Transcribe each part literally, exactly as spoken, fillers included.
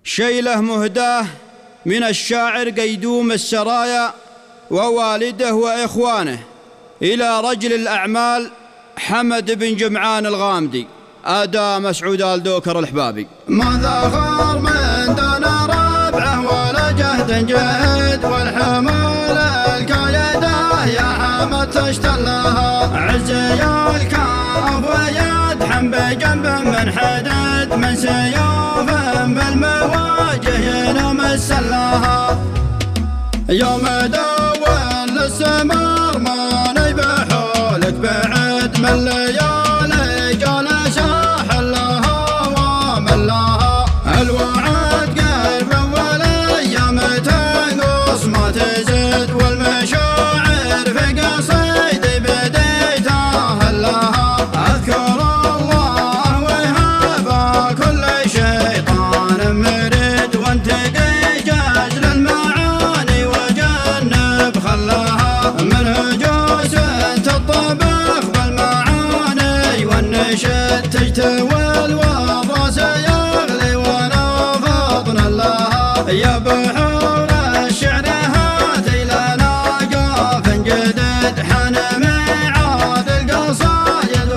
شيله مهداه من الشاعر قيدوم السرايا ووالده وإخوانه إلى رجل الأعمال حمد بن جمعان الغامدي. أداء مسعود آل دوكر الحبابي. ما ذخر من دون ربعه ولا جهد جهد والحمول الكايده يا حمد تشتلها عزي الكاف ويدحم بجنب من حدد من سيوف بالمواجه ينام السلاها يوم دول للسمر ما نيبحوا لك بعد من ليالي جالسه حلها وملاها الوعد قلب والايام تنقص ما تزيد والمشاعر في قصيدي بديتها هلاها اذكر الله وهابا كل شيطان مريد وانتقي جزل المعاني وجنب خلاها من هجوس الطبخ بالمعاني والنشد تجتوي الوراس يغلي ونفضنا لها يا بحور الشعر هاتي لنا قاف جدد حن ميعاد القصايد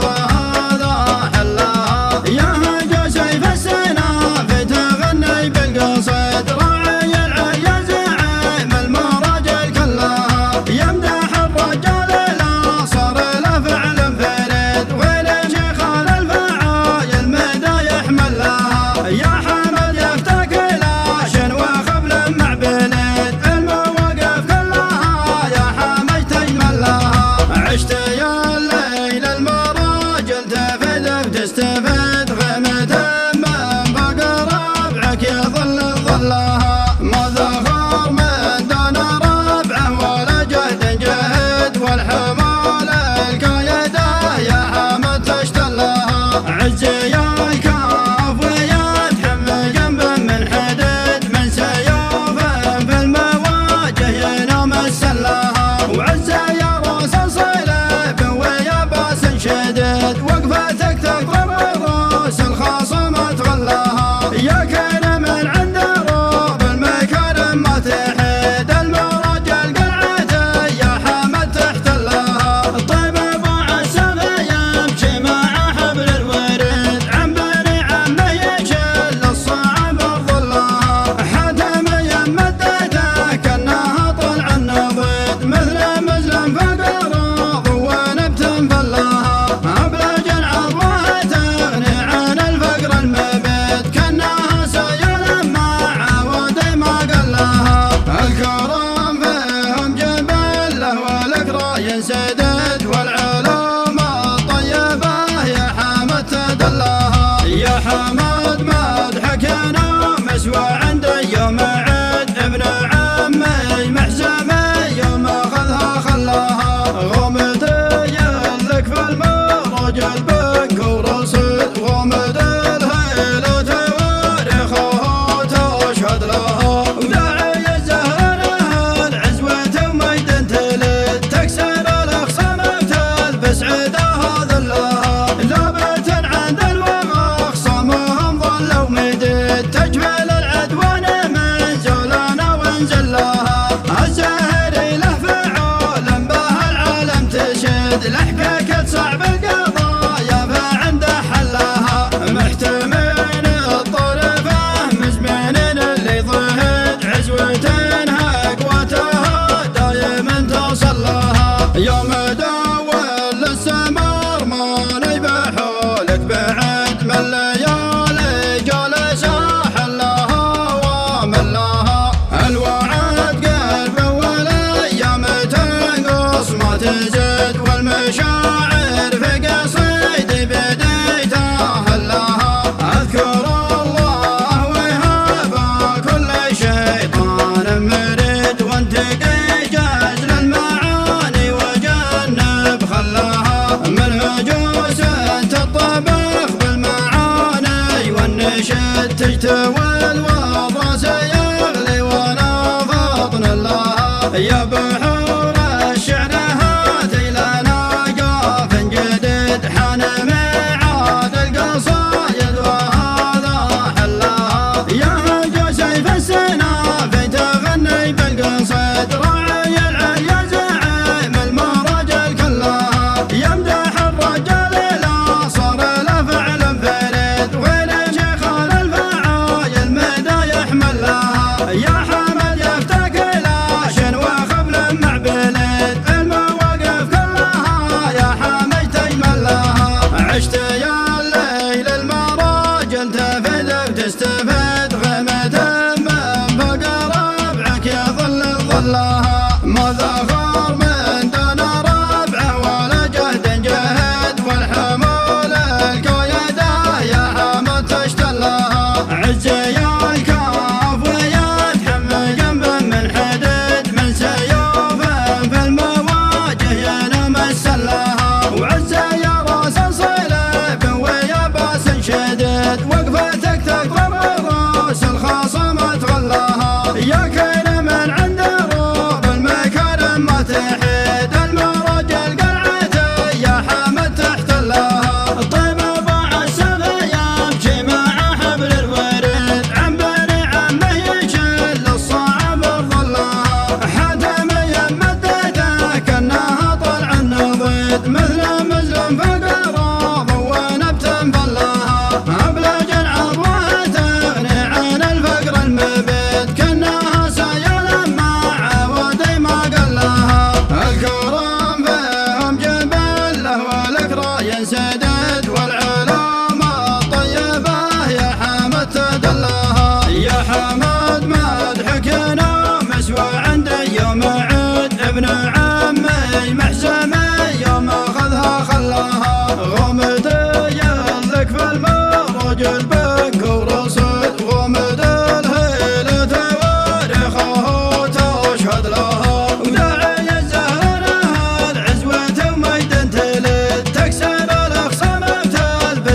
وهذا حلاها يا هجو سيف السنافي تغني بالقصيد راعي العيا زعيم المراجل كلها يمدح الرجال لا صار له فعل فريد ولشيخ الفعايل مدى يحمل لها يا حمد يفتك لاشن وخبل مع بلد المواقف كلها يا حمد تجمل لها عشت يا الليل المراجل تفد بتستفد غمة من فوق ربعك يظل ظلها ما ذخر من دون ربعه ولا جهد جهد والحمال الكايده يا حمد تشتلها عزي الكاف ويدحم جنب من حدد من سيوف في المواجه ينام السلاها وعزي يا راس صليب ويا باس شدد وقفتك تقرب الراس الخاصم تغلاها يا كرم عند روب المكارم ما تحد المراجل قلعته يا حمد تحتلها طيب ابو عسل يمشي مع حبل الورد عن بني عمه يشل الصعب ظلها حاتم يمدته كانها طلع النضيد مثل مزلم فوق الراض ونبت فلاها ابلج العضوه تغني عن الفقر المبيت كانها سيل مع ودي ما قلها الكرم فيهم جبله والاكرى ينسدد والعلوم الطيبه يا حمد تدلها يا حمد مدحك ينام مسوى عندي يوم عد ابن عمي محزمي يوم اخذها خلاها غمدي لك في المراج البك ورصد غمد الهيل تاريخه تشهد لها وداعي الزهر العزوة ومجد تلد تكسر الاخصام تلبس عداها ذلها لابت عند الوغى اخصامهم ظلوا مدد تجمل العدوان من زولنا وانزلها الزهري له فعول به العالم تشد لحقك صعب القضايا فعنده حلها محتمين الطرفه مزمنين اللي ضهد عزوة اقواتها دايما توصل لها يوم دول للسمر ما نيبحوا لك بعد من ليالي جالسه حلها وملاها الوعد قلب والايام تنقص ما تزيد والمشاعر في قصيدي بديتها هلاها اذكر الله وهابا كل شيطان مريد وانتقي جزل المعاني وجنب خلاها من هجوس الطبخ بالمعاني والنشد تجتوي الوراس يغلي ونفضنا لها يا بحور الشعر هاتي لنا قاف جدد حن ميعاد القصايد وهذا حلاها يا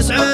تسعد